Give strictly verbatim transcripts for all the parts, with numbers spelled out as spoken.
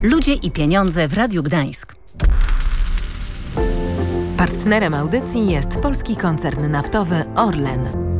Ludzie i pieniądze w Radiu Gdańsk. Partnerem audycji jest polski koncern naftowy Orlen.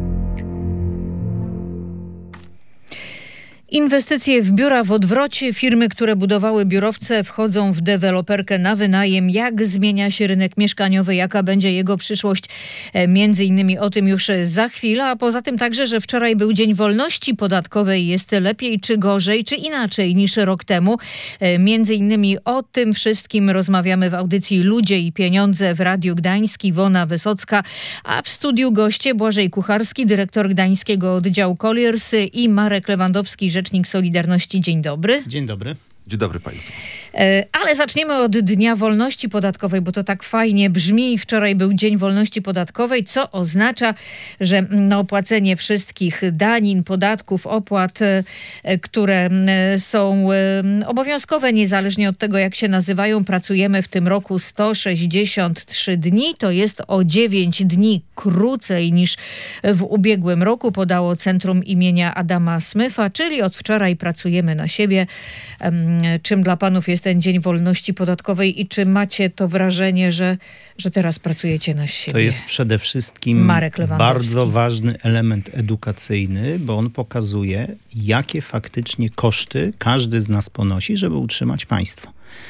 Inwestycje w biura w odwrocie. Firmy, które budowały biurowce, wchodzą w deweloperkę na wynajem. Jak zmienia się rynek mieszkaniowy, jaka będzie jego przyszłość? Między innymi o tym już za chwilę, a poza tym także, że wczoraj był Dzień Wolności Podatkowej. Jest lepiej czy gorzej, czy inaczej niż rok temu? Między innymi o tym wszystkim rozmawiamy w audycji Ludzie i Pieniądze w Radiu Gdańsk. Iwona Wysocka, a w studiu goście Błażej Kucharski, dyrektor Gdańskiego Oddziału Colliers, i Marek Lewandowski, rzecznik Solidarności. Dzień dobry. Dzień dobry. Dzień dobry Państwu. Ale zaczniemy od Dnia Wolności Podatkowej, bo to tak fajnie brzmi. Wczoraj był Dzień Wolności Podatkowej, co oznacza, że na opłacenie wszystkich danin, podatków, opłat, które są obowiązkowe, niezależnie od tego, jak się nazywają, pracujemy w tym roku sto sześćdziesiąt trzy dni. To jest o dziewięć dni krócej niż w ubiegłym roku, podało Centrum imienia Adama Smitha, czyli od wczoraj pracujemy na siebie. Czym dla panów jest ten Dzień Wolności Podatkowej i czy macie to wrażenie, że, że teraz pracujecie na siebie? To jest przede wszystkim bardzo ważny element edukacyjny, bo on pokazuje, jakie faktycznie koszty każdy z nas ponosi, żeby utrzymać państwo.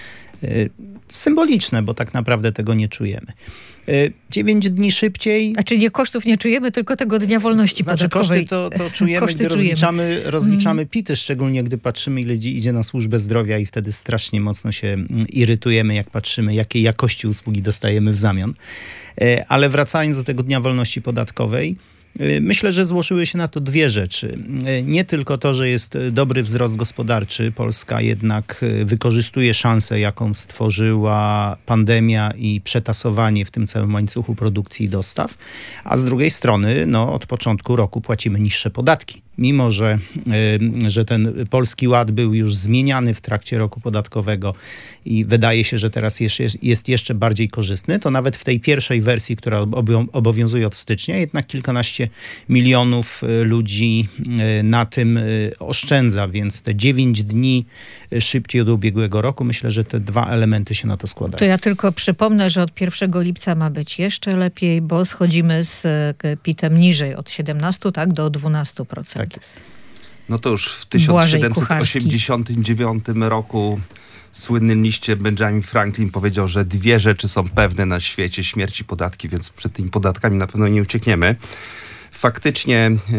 Symboliczne, bo tak naprawdę tego nie czujemy. Dziewięć dni szybciej. A czyli nie kosztów nie czujemy, tylko tego Dnia Wolności znaczy, Podatkowej. Koszty to, to czujemy, koszty gdy czujemy. rozliczamy, rozliczamy mm. pity, szczególnie gdy patrzymy, ile idzie na służbę zdrowia i wtedy strasznie mocno się irytujemy, jak patrzymy, jakiej jakości usługi dostajemy w zamian. Ale wracając do tego Dnia Wolności Podatkowej, myślę, że złożyły się na to dwie rzeczy. Nie tylko to, że jest dobry wzrost gospodarczy. Polska jednak wykorzystuje szansę, jaką stworzyła pandemia i przetasowanie w tym całym łańcuchu produkcji i dostaw. A z drugiej strony, no, od początku roku płacimy niższe podatki. Mimo, że, że ten Polski Ład był już zmieniany w trakcie roku podatkowego i wydaje się, że teraz jest, jest jeszcze bardziej korzystny, to nawet w tej pierwszej wersji, która obowiązuje od stycznia, jednak kilkanaście milionów ludzi na tym oszczędza, więc te dziewięć dni szybciej od ubiegłego roku, myślę, że te dwa elementy się na to składają. To ja tylko przypomnę, że od pierwszego lipca ma być jeszcze lepiej, bo schodzimy z pitem niżej od siedemnastu, tak, do dwunastu procent. Tak jest. No to już w tysiąc siedemset osiemdziesiątym dziewiątym roku w słynnym liście Benjamin Franklin powiedział, że dwie rzeczy są pewne na świecie: śmierć i podatki, więc przed tymi podatkami na pewno nie uciekniemy. Faktycznie yy,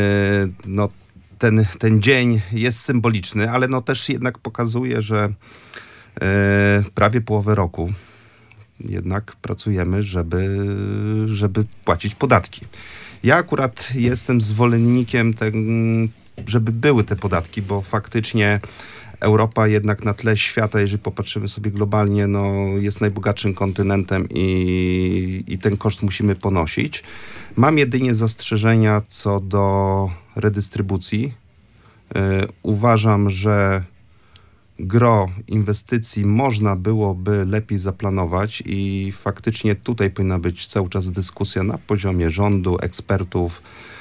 no, ten, ten dzień jest symboliczny, ale no też jednak pokazuje, że yy, prawie połowę roku jednak pracujemy, żeby, żeby płacić podatki. Ja akurat jestem zwolennikiem, ten, żeby były te podatki, bo faktycznie Europa jednak na tle świata, jeżeli popatrzymy sobie globalnie, no, jest najbogatszym kontynentem i, i ten koszt musimy ponosić. Mam jedynie zastrzeżenia co do redystrybucji. Yy, uważam, że gro inwestycji można byłoby lepiej zaplanować i faktycznie tutaj powinna być cały czas dyskusja na poziomie rządu, ekspertów,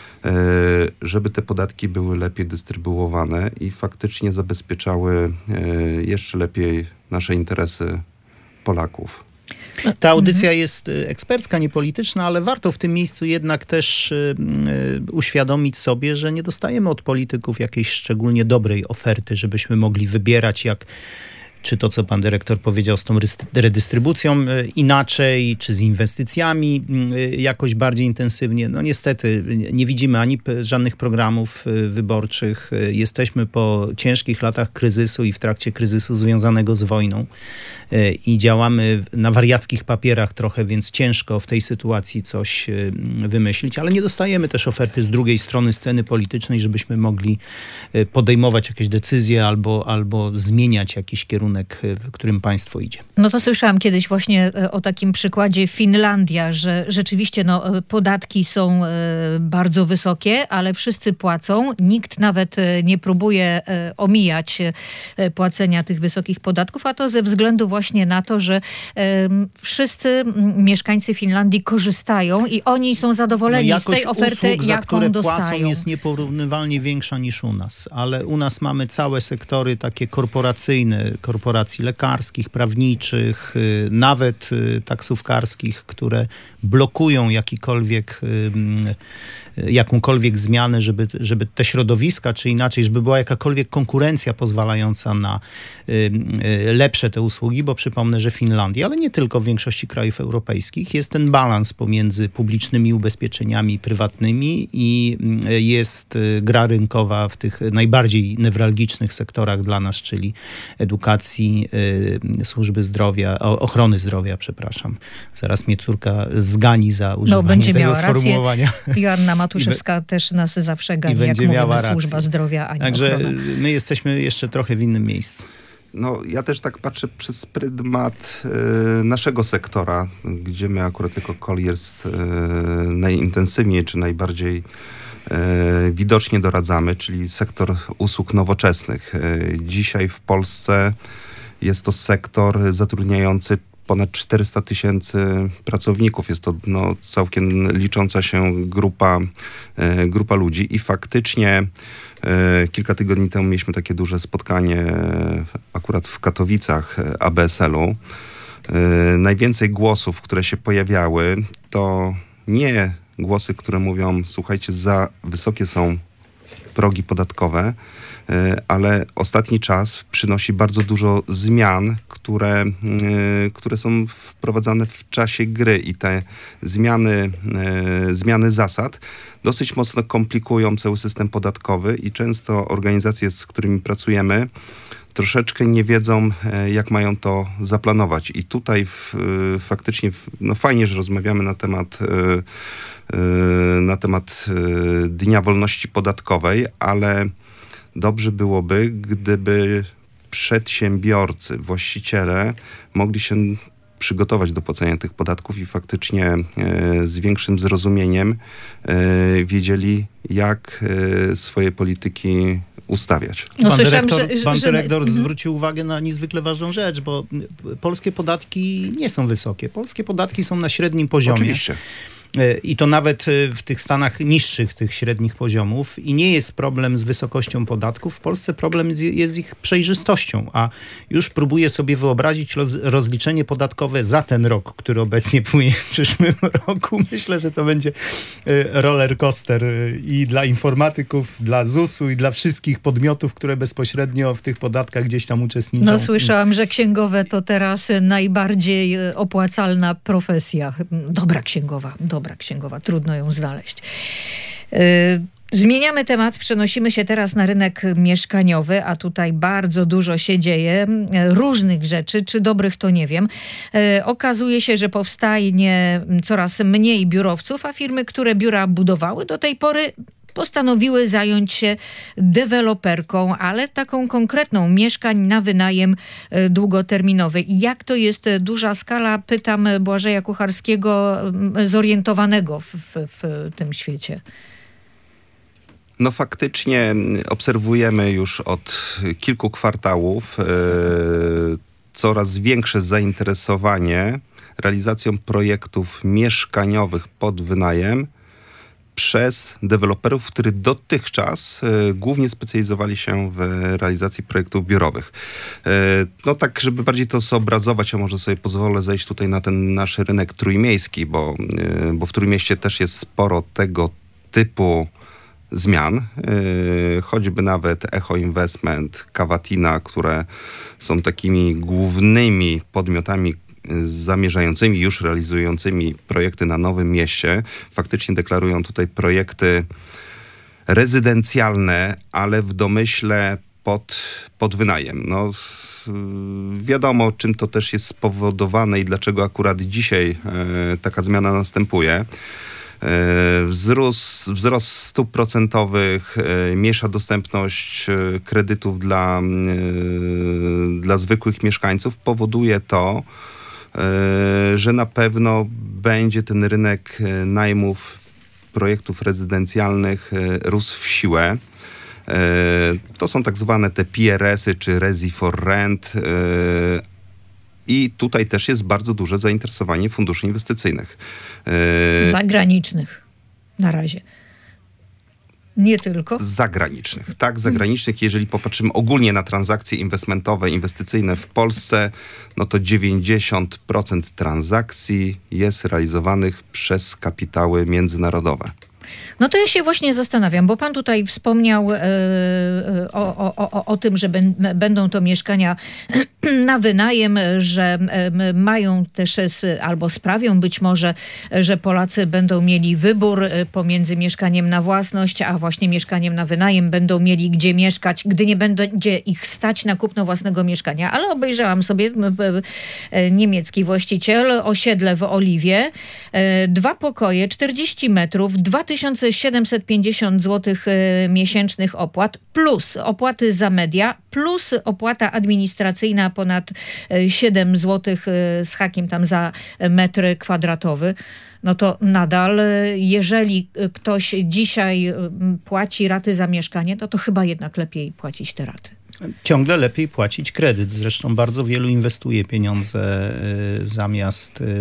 żeby te podatki były lepiej dystrybuowane i faktycznie zabezpieczały jeszcze lepiej nasze interesy Polaków. Ta audycja jest ekspercka, nie polityczna, ale warto w tym miejscu jednak też uświadomić sobie, że nie dostajemy od polityków jakiejś szczególnie dobrej oferty, żebyśmy mogli wybierać, jak czy to, co pan dyrektor powiedział z tą redystrybucją inaczej, czy z inwestycjami jakoś bardziej intensywnie. No niestety nie widzimy ani żadnych programów wyborczych. Jesteśmy po ciężkich latach kryzysu i w trakcie kryzysu związanego z wojną i działamy na wariackich papierach trochę, więc ciężko w tej sytuacji coś wymyślić, ale nie dostajemy też oferty z drugiej strony sceny politycznej, żebyśmy mogli podejmować jakieś decyzje albo, albo zmieniać jakiś kierunek kierunek, w którym państwo idzie. No to słyszałam kiedyś właśnie o takim przykładzie Finlandia, że rzeczywiście no, podatki są bardzo wysokie, ale wszyscy płacą. Nikt nawet nie próbuje omijać płacenia tych wysokich podatków, a to ze względu właśnie na to, że wszyscy mieszkańcy Finlandii korzystają i oni są zadowoleni no z tej oferty, usług, jaką za które dostają. Płacą, jest nieporównywalnie większa niż u nas, ale u nas mamy całe sektory takie korporacyjne, korporacji lekarskich, prawniczych, nawet taksówkarskich, które blokują jakikolwiek, jakąkolwiek zmianę, żeby, żeby te środowiska, czy inaczej, żeby była jakakolwiek konkurencja pozwalająca na lepsze te usługi, bo przypomnę, że Finlandia, ale nie tylko w większości krajów europejskich, jest ten balans pomiędzy publicznymi ubezpieczeniami prywatnymi i jest gra rynkowa w tych najbardziej newralgicznych sektorach dla nas, czyli edukacji, służby zdrowia, ochrony zdrowia, przepraszam. Zaraz mnie córka zgani za używanie no, będzie tego miała sformułowania. Rację. Joanna Matuszewska też nas zawsze gani, jak mówimy rację. Służba zdrowia, a nie Także ochrona. My jesteśmy jeszcze trochę w innym miejscu. No, ja też tak patrzę przez pryzmat y, naszego sektora, gdzie my akurat jako Colliers y, najintensywniej czy najbardziej y, widocznie doradzamy, czyli sektor usług nowoczesnych. Y, dzisiaj w Polsce jest to sektor zatrudniający ponad czterysta tysięcy pracowników. Jest to no, całkiem licząca się grupa, e, grupa ludzi i faktycznie e, kilka tygodni temu mieliśmy takie duże spotkanie e, akurat w Katowicach e, A B S L u. E, najwięcej głosów, które się pojawiały, to nie głosy, które mówią, słuchajcie, za wysokie są progi podatkowe, ale ostatni czas przynosi bardzo dużo zmian, które, które są wprowadzane w czasie gry i te zmiany, zmiany zasad dosyć mocno komplikują cały system podatkowy i często organizacje, z którymi pracujemy, troszeczkę nie wiedzą, jak mają to zaplanować. I tutaj w, faktycznie no fajnie, że rozmawiamy na temat na temat Dnia Wolności Podatkowej, ale dobrze byłoby, gdyby przedsiębiorcy, właściciele mogli się przygotować do płacenia tych podatków i faktycznie e, z większym zrozumieniem e, wiedzieli, jak e, swoje polityki ustawiać. No, pan dyrektor, że, pan dyrektor że... zwrócił uwagę na niezwykle ważną rzecz, bo polskie podatki nie są wysokie. Polskie podatki są na średnim poziomie. Oczywiście. I to nawet w tych stanach niższych, tych średnich poziomów. I nie jest problem z wysokością podatków. W Polsce problem jest z ich przejrzystością. A już próbuję sobie wyobrazić roz, rozliczenie podatkowe za ten rok, który obecnie płynie w przyszłym roku. Myślę, że to będzie roller coaster i dla informatyków, dla zusu i dla wszystkich podmiotów, które bezpośrednio w tych podatkach gdzieś tam uczestniczą. No słyszałam, że księgowe to teraz najbardziej opłacalna profesja. Dobra księgowa, dobra. księgowa. Trudno ją znaleźć. Yy, zmieniamy temat, przenosimy się teraz na rynek mieszkaniowy, a tutaj bardzo dużo się dzieje, różnych rzeczy, czy dobrych to nie wiem. Yy, okazuje się, że powstaje coraz mniej biurowców, a firmy, które biura budowały do tej pory, postanowiły zająć się deweloperką, ale taką konkretną, mieszkań na wynajem długoterminowy. I jak to jest duża skala, pytam Błażeja Kucharskiego, zorientowanego w, w, w tym świecie. No faktycznie obserwujemy już od kilku kwartałów yy, coraz większe zainteresowanie realizacją projektów mieszkaniowych pod wynajem przez deweloperów, którzy dotychczas y, głównie specjalizowali się w realizacji projektów biurowych. Y, no tak, żeby bardziej to zobrazować, a może sobie pozwolę zejść tutaj na ten nasz rynek trójmiejski, bo, y, bo w Trójmieście też jest sporo tego typu zmian, y, choćby nawet Echo Investment, Cavatina, które są takimi głównymi podmiotami zamierzającymi, już realizującymi projekty na Nowym Mieście. Faktycznie deklarują tutaj projekty rezydencjalne, ale w domyśle pod, pod wynajem. No, wiadomo, czym to też jest spowodowane i dlaczego akurat dzisiaj e, taka zmiana następuje. Wzrost, wzrost stóp procentowych, mniejsza dostępność kredytów dla, dla zwykłych mieszkańców powoduje to, że na pewno będzie ten rynek najmów projektów rezydencjalnych rósł w siłę. To są tak zwane te P R S-y czy Resi for Rent. I tutaj też jest bardzo duże zainteresowanie funduszy inwestycyjnych. Zagranicznych na razie. Nie tylko. Zagranicznych. Tak, zagranicznych. Jeżeli popatrzymy ogólnie na transakcje inwestymentowe, inwestycyjne w Polsce, no to dziewięćdziesiąt procent transakcji jest realizowanych przez kapitały międzynarodowe. No to ja się właśnie zastanawiam, bo pan tutaj wspomniał e, o, o, o, o tym, że ben, będą to mieszkania na wynajem, że e, mają też albo sprawią być może, że Polacy będą mieli wybór pomiędzy mieszkaniem na własność, a właśnie mieszkaniem na wynajem, będą mieli gdzie mieszkać, gdy nie będzie ich stać na kupno własnego mieszkania. Ale obejrzałam sobie e, niemiecki właściciel, osiedle w Oliwie, e, dwa pokoje, czterdzieści metrów, dwa tysiące siedemset pięćdziesiąt złotych miesięcznych opłat, plus opłaty za media, plus opłata administracyjna ponad siedem złotych z hakiem tam za metr kwadratowy. No to nadal, jeżeli ktoś dzisiaj płaci raty za mieszkanie, to to chyba jednak lepiej płacić te raty. Ciągle lepiej płacić kredyt. Zresztą bardzo wielu inwestuje pieniądze y, zamiast y, y,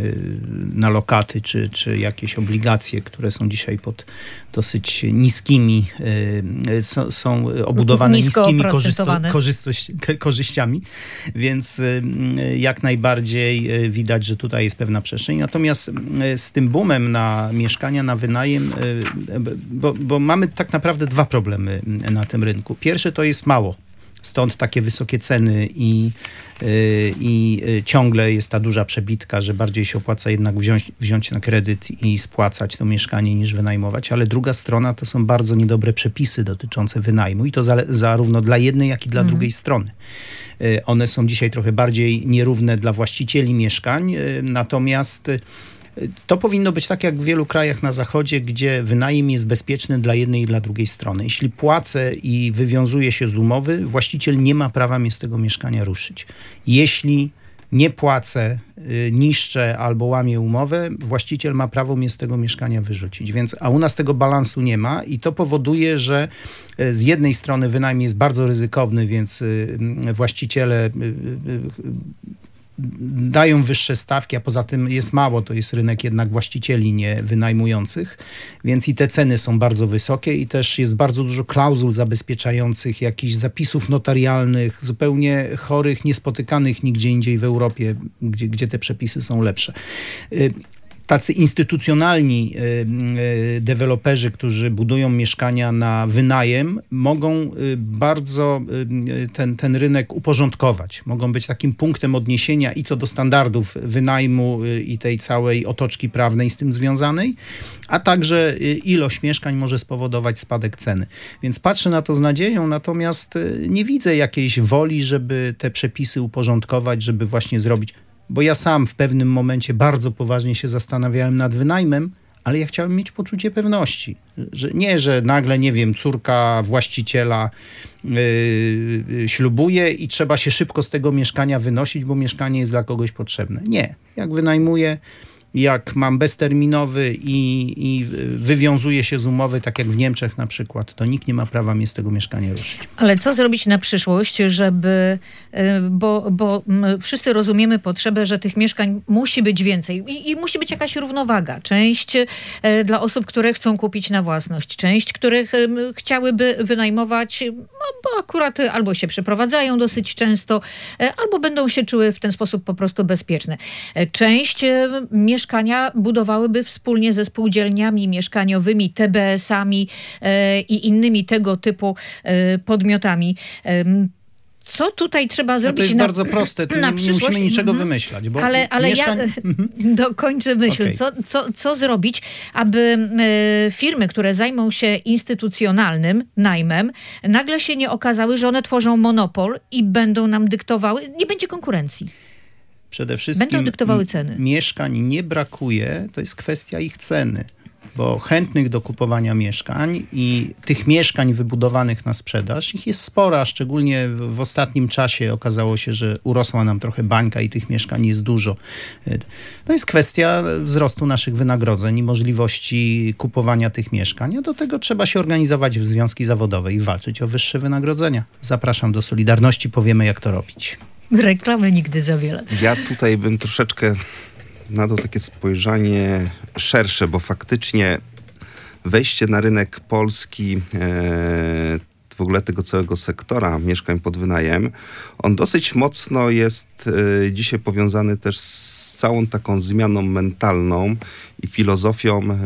na lokaty czy, czy jakieś obligacje, które są dzisiaj pod dosyć niskimi, y, so, są obudowane niskimi korzysto, korzystość, korzyściami, więc y, jak najbardziej widać, że tutaj jest pewna przestrzeń. Natomiast y, z tym boomem na mieszkania na wynajem, y, bo, bo mamy tak naprawdę dwa problemy na tym rynku. Pierwszy to jest mało. Stąd takie wysokie ceny i, yy, i ciągle jest ta duża przebitka, że bardziej się opłaca jednak wziąć, wziąć na kredyt i spłacać to mieszkanie niż wynajmować. Ale druga strona to są bardzo niedobre przepisy dotyczące wynajmu i to za, zarówno dla jednej, jak i dla mm. drugiej strony. Yy, one są dzisiaj trochę bardziej nierówne dla właścicieli mieszkań, yy, natomiast yy, to powinno być tak jak w wielu krajach na zachodzie, gdzie wynajem jest bezpieczny dla jednej i dla drugiej strony. Jeśli płacę i wywiązuję się z umowy, właściciel nie ma prawa mnie z tego mieszkania ruszyć. Jeśli nie płacę, niszczę albo łamię umowę, właściciel ma prawo mnie z tego mieszkania wyrzucić. Więc, a u nas tego balansu nie ma i to powoduje, że z jednej strony wynajem jest bardzo ryzykowny, więc właściciele dają wyższe stawki, a poza tym jest mało, to jest rynek jednak właścicieli, nie wynajmujących, więc i te ceny są bardzo wysokie i też jest bardzo dużo klauzul zabezpieczających, jakichś zapisów notarialnych, zupełnie chorych, niespotykanych nigdzie indziej w Europie, gdzie, gdzie te przepisy są lepsze. Tacy instytucjonalni y, y, deweloperzy, którzy budują mieszkania na wynajem, mogą y, bardzo y, ten, ten rynek uporządkować. Mogą być takim punktem odniesienia i co do standardów wynajmu y, i tej całej otoczki prawnej z tym związanej, a także y, ilość mieszkań może spowodować spadek ceny. Więc patrzę na to z nadzieją, natomiast y, nie widzę jakiejś woli, żeby te przepisy uporządkować, żeby właśnie zrobić. Bo ja sam w pewnym momencie bardzo poważnie się zastanawiałem nad wynajmem, ale ja chciałem mieć poczucie pewności. Że nie, że nagle, nie wiem, córka właściciela yy, ślubuje i trzeba się szybko z tego mieszkania wynosić, bo mieszkanie jest dla kogoś potrzebne. Nie. Jak wynajmuję, jak mam bezterminowy i, i wywiązuje się z umowy, tak jak w Niemczech na przykład, to nikt nie ma prawa mnie z tego mieszkania ruszyć. Ale co zrobić na przyszłość, żeby, bo, bo wszyscy rozumiemy potrzebę, że tych mieszkań musi być więcej i, i musi być jakaś równowaga. Część dla osób, które chcą kupić na własność, część, których chciałyby wynajmować, no, bo akurat albo się przeprowadzają dosyć często, albo będą się czuły w ten sposób po prostu bezpieczne. Część mieszkań Mieszkania budowałyby wspólnie ze spółdzielniami mieszkaniowymi, T B S-ami e, i innymi tego typu e, podmiotami. E, Co tutaj trzeba zrobić? No to jest na, bardzo proste, tu na nie, nie przyszłość? musimy niczego mm-hmm. wymyślać. Bo ale ale mieszkań... ja dokończę myśl. Okay. Co, co, co zrobić, aby e, firmy, które zajmą się instytucjonalnym najmem, nagle się nie okazały, że one tworzą monopol i będą nam dyktowały, nie będzie konkurencji. Przede wszystkim będą dyktowały ceny. Mieszkań nie brakuje, to jest kwestia ich ceny. bo chętnych do kupowania mieszkań i tych mieszkań wybudowanych na sprzedaż, ich jest spora, szczególnie w, w ostatnim czasie okazało się, że urosła nam trochę bańka i tych mieszkań jest dużo. To jest kwestia wzrostu naszych wynagrodzeń i możliwości kupowania tych mieszkań, a do tego trzeba się organizować w związki zawodowe i walczyć o wyższe wynagrodzenia. Zapraszam do Solidarności, powiemy jak to robić. Reklamy nigdy za wiele. Ja tutaj bym troszeczkę nadał takie spojrzenie szersze, bo faktycznie wejście na rynek polski e, w ogóle tego całego sektora mieszkań pod wynajem, on dosyć mocno jest e, dzisiaj powiązany też z całą taką zmianą mentalną i filozofią e,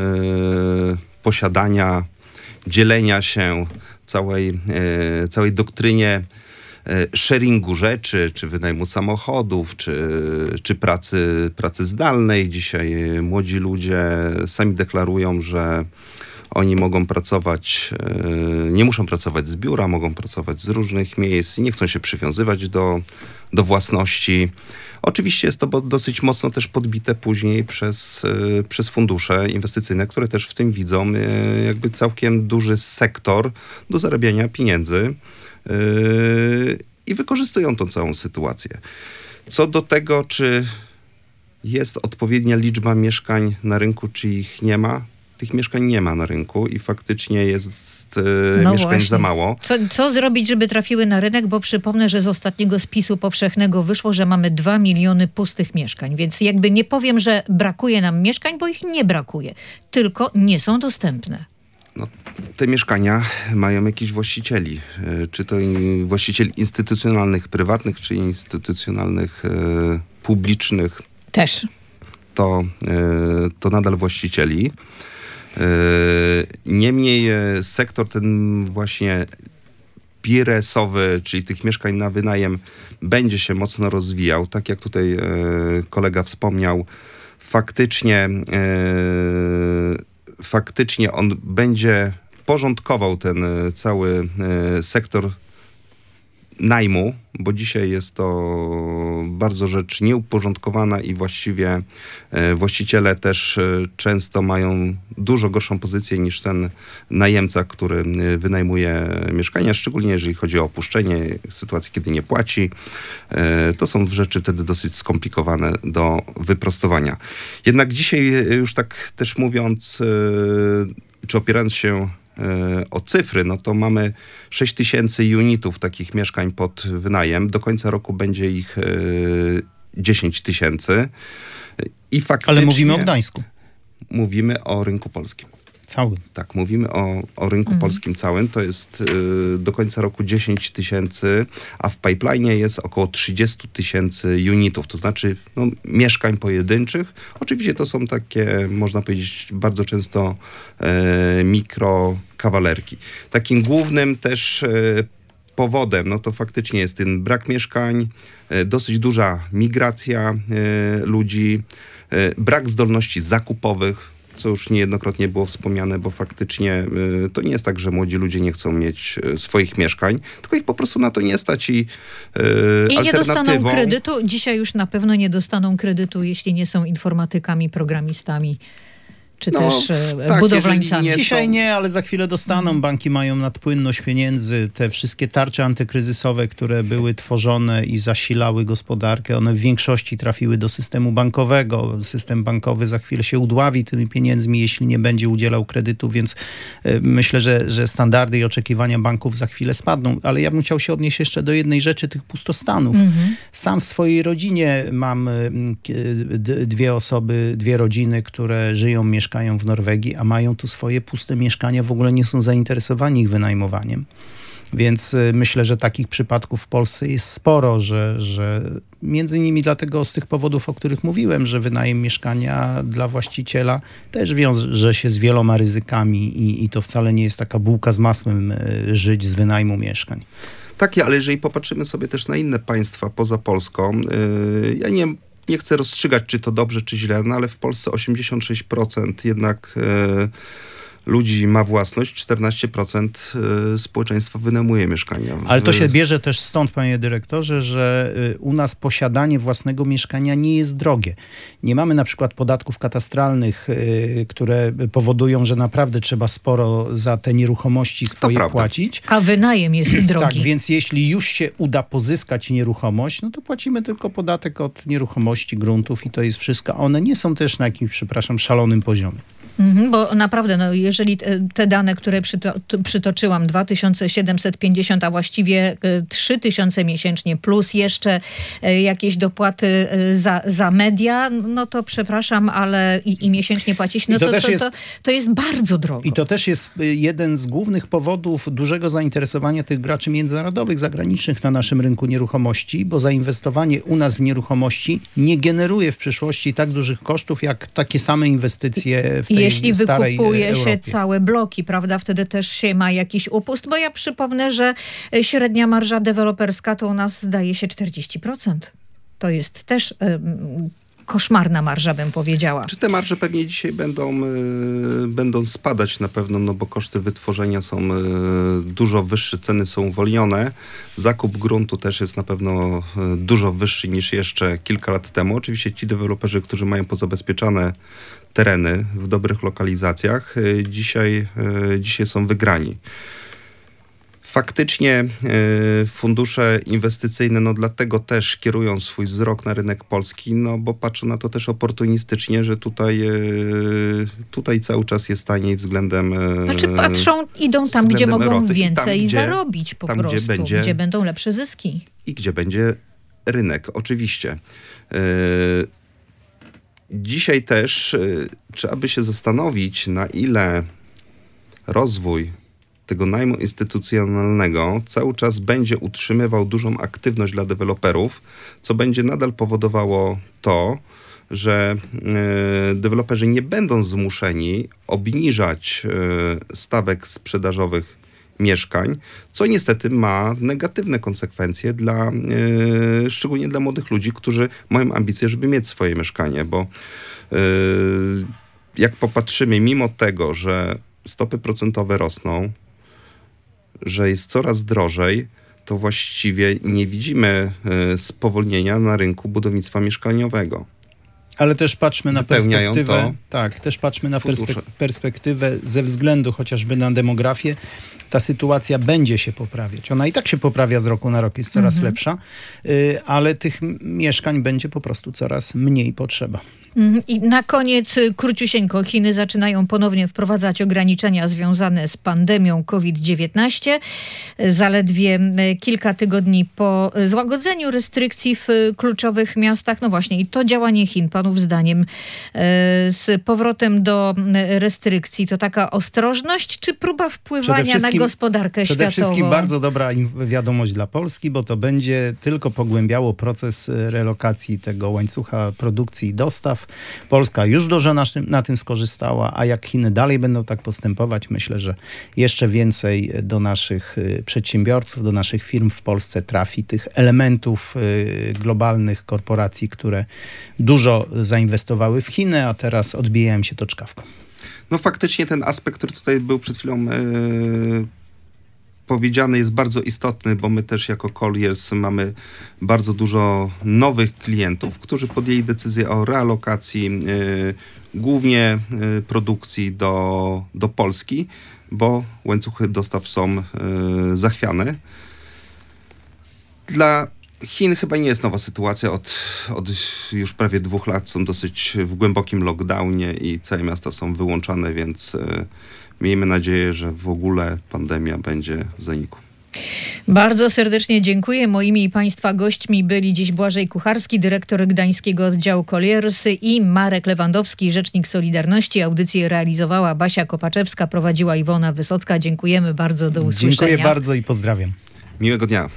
posiadania, dzielenia się, całej, e, całej doktrynie sharingu rzeczy, czy wynajmu samochodów, czy, czy pracy, pracy zdalnej. Dzisiaj młodzi ludzie sami deklarują, że oni mogą pracować, nie muszą pracować z biura, mogą pracować z różnych miejsc i nie chcą się przywiązywać do, do własności. Oczywiście jest to dosyć mocno też podbite później przez, przez fundusze inwestycyjne, które też w tym widzą jakby całkiem duży sektor do zarabiania pieniędzy. Yy, i wykorzystują tą całą sytuację. Co do tego, czy jest odpowiednia liczba mieszkań na rynku, czy ich nie ma, tych mieszkań nie ma na rynku i faktycznie jest yy, no mieszkań właśnie. za mało. Co, co zrobić, żeby trafiły na rynek? Bo przypomnę, że z ostatniego spisu powszechnego wyszło, że mamy dwa miliony pustych mieszkań, więc jakby nie powiem, że brakuje nam mieszkań, bo ich nie brakuje, tylko nie są dostępne. No, te mieszkania mają jakichś właścicieli. Czy to właścicieli instytucjonalnych, prywatnych, czy instytucjonalnych, e, publicznych. Też. To, e, to nadal właścicieli. E, niemniej sektor ten właśnie piresowy, czyli tych mieszkań na wynajem, będzie się mocno rozwijał. Tak jak tutaj e, kolega wspomniał, faktycznie e, faktycznie on będzie porządkował ten cały sektor najmu, bo dzisiaj jest to bardzo rzecz nieuporządkowana i właściwie właściciele też często mają dużo gorszą pozycję niż ten najemca, który wynajmuje mieszkania, szczególnie jeżeli chodzi o opuszczenie, sytuacji, kiedy nie płaci. To są rzeczy wtedy dosyć skomplikowane do wyprostowania. Jednak dzisiaj już tak też mówiąc, czy opierając się o cyfry, no to mamy sześć tysięcy unitów takich mieszkań pod wynajem. Do końca roku będzie ich dziesięć tysięcy. I faktycznie... Ale mówimy o Gdańsku. Mówimy o rynku polskim. Całym. Tak, mówimy o, o rynku mhm. polskim całym. To jest y, do końca roku dziesięć tysięcy, a w pipeline jest około trzydzieści tysięcy unitów. To znaczy no, mieszkań pojedynczych. Oczywiście to są takie, można powiedzieć, bardzo często y, mikrokawalerki. Takim głównym też y, powodem, no to faktycznie jest ten brak mieszkań, y, dosyć duża migracja y, ludzi, y, brak zdolności zakupowych, co już niejednokrotnie było wspomniane, bo faktycznie y, to nie jest tak, że młodzi ludzie nie chcą mieć y, swoich mieszkań, tylko ich po prostu na to nie stać i y, I nie dostaną kredytu. Dzisiaj już na pewno nie dostaną kredytu, jeśli nie są informatykami, programistami, czy no, też tak, budowlańcami. Nie Dzisiaj są... nie, ale za chwilę dostaną. Banki mają nadpłynność pieniędzy. Te wszystkie tarcze antykryzysowe, które były tworzone i zasilały gospodarkę, one w większości trafiły do systemu bankowego. System bankowy za chwilę się udławi tymi pieniędzmi, jeśli nie będzie udzielał kredytu, więc y, myślę, że, że standardy i oczekiwania banków za chwilę spadną. Ale ja bym chciał się odnieść jeszcze do jednej rzeczy, tych pustostanów. Mhm. Sam w swojej rodzinie mam y, y, dwie osoby, dwie rodziny, które żyją, mieszkają mieszkają w Norwegii, a mają tu swoje puste mieszkania, w ogóle nie są zainteresowani ich wynajmowaniem. Więc myślę, że takich przypadków w Polsce jest sporo, że, że między innymi dlatego z tych powodów, o których mówiłem, że wynajem mieszkania dla właściciela też wiąże się z wieloma ryzykami i, i to wcale nie jest taka bułka z masłem żyć z wynajmu mieszkań. Takie, ale jeżeli popatrzymy sobie też na inne państwa poza Polską, yy, ja nie Nie chcę rozstrzygać, czy to dobrze, czy źle, no ale w Polsce osiemdziesiąt sześć procent jednak e, ludzi ma własność, czternaście procent społeczeństwa wynajmuje mieszkania. Ale to się bierze też stąd, panie dyrektorze, że u nas posiadanie własnego mieszkania nie jest drogie. Nie mamy na przykład podatków katastralnych, które powodują, że naprawdę trzeba sporo za te nieruchomości swoje płacić. A wynajem jest drogi. Tak, więc jeśli już się uda pozyskać nieruchomość, no to płacimy tylko podatek od nieruchomości, gruntów i to jest wszystko. One nie są też na jakimś, przepraszam, szalonym poziomie. Mhm, bo naprawdę, no, jeżeli te, te dane, które przyto, przytoczyłam, dwa tysiące siedemset pięćdziesiąt, a właściwie trzy tysiące miesięcznie, plus jeszcze jakieś dopłaty za, za media, no to przepraszam, ale i, i miesięcznie płacić, no to, to, to, jest, to, to jest bardzo drogo. I to też jest jeden z głównych powodów dużego zainteresowania tych graczy międzynarodowych, zagranicznych na naszym rynku nieruchomości, bo zainwestowanie u nas w nieruchomości nie generuje w przyszłości tak dużych kosztów, jak takie same inwestycje w tej Jeśli starej wykupuje Europie. się całe bloki, prawda, wtedy też się ma jakiś upust, bo ja przypomnę, że średnia marża deweloperska to u nas zdaje się czterdzieści procent. To jest też um, koszmarna marża, bym powiedziała. Czy te marże pewnie dzisiaj będą, y, będą spadać na pewno, no bo koszty wytworzenia są y, dużo wyższe, ceny są uwolnione. Zakup gruntu też jest na pewno y, dużo wyższy niż jeszcze kilka lat temu. Oczywiście ci deweloperzy, którzy mają pozabezpieczane tereny w dobrych lokalizacjach, y, dzisiaj, y, dzisiaj są wygrani. Faktycznie y, fundusze inwestycyjne, no dlatego też kierują swój wzrok na rynek polski, no bo patrzą na to też oportunistycznie, że tutaj, y, tutaj cały czas jest taniej względem y, Znaczy patrzą, idą tam, gdzie mogą Europy. więcej tam, gdzie, zarobić po tam, prostu, gdzie, będzie, gdzie będą lepsze zyski. I gdzie będzie rynek, oczywiście. Y, dzisiaj też y, trzeba by się zastanowić, na ile rozwój tego najmu instytucjonalnego cały czas będzie utrzymywał dużą aktywność dla deweloperów, co będzie nadal powodowało to, że y, deweloperzy nie będą zmuszeni obniżać y, stawek sprzedażowych mieszkań, co niestety ma negatywne konsekwencje dla, y, szczególnie dla młodych ludzi, którzy mają ambicje, żeby mieć swoje mieszkanie, bo y, jak popatrzymy, mimo tego, że stopy procentowe rosną, że jest coraz drożej, to właściwie nie widzimy y, spowolnienia na rynku budownictwa mieszkaniowego. Ale też patrzmy na perspektywę. To tak, też patrzmy na perspek- perspektywę ze względu chociażby na demografię. Ta sytuacja będzie się poprawiać. Ona i tak się poprawia z roku na rok, jest coraz mhm. lepsza, y, ale tych mieszkań będzie po prostu coraz mniej potrzeba. I na koniec króciusieńko. Chiny zaczynają ponownie wprowadzać ograniczenia związane z pandemią kowid dziewiętnaście. Zaledwie kilka tygodni po złagodzeniu restrykcji w kluczowych miastach. No właśnie, i to działanie Chin, panów zdaniem, z powrotem do restrykcji, to taka ostrożność, czy próba wpływania na gospodarkę przede światową? Przede wszystkim bardzo dobra wiadomość dla Polski, bo to będzie tylko pogłębiało proces relokacji tego łańcucha produkcji i dostaw. Polska już dużo na, na tym skorzystała, a jak Chiny dalej będą tak postępować, myślę, że jeszcze więcej do naszych przedsiębiorców, do naszych firm w Polsce trafi tych elementów globalnych korporacji, które dużo zainwestowały w Chiny, a teraz odbijają się toczkawką. No faktycznie ten aspekt, który tutaj był przed chwilą yy, powiedziany, jest bardzo istotny, bo my też jako Colliers mamy bardzo dużo nowych klientów, którzy podjęli decyzję o realokacji yy, głównie yy, produkcji do, do Polski, bo łańcuchy dostaw są yy, zachwiane. Dla Chin chyba nie jest nowa sytuacja. Od, od już prawie dwóch lat są dosyć w głębokim lockdownie i całe miasta są wyłączane, więc y, miejmy nadzieję, że w ogóle pandemia będzie w zaniku. Bardzo serdecznie dziękuję. Moimi i Państwa gośćmi byli dziś Błażej Kucharski, dyrektor Gdańskiego Oddziału Colliers, i Marek Lewandowski, rzecznik Solidarności. Audycję realizowała Basia Kopaczewska, prowadziła Iwona Wysocka. Dziękujemy bardzo, do usłyszenia. Dziękuję bardzo i pozdrawiam. Miłego dnia.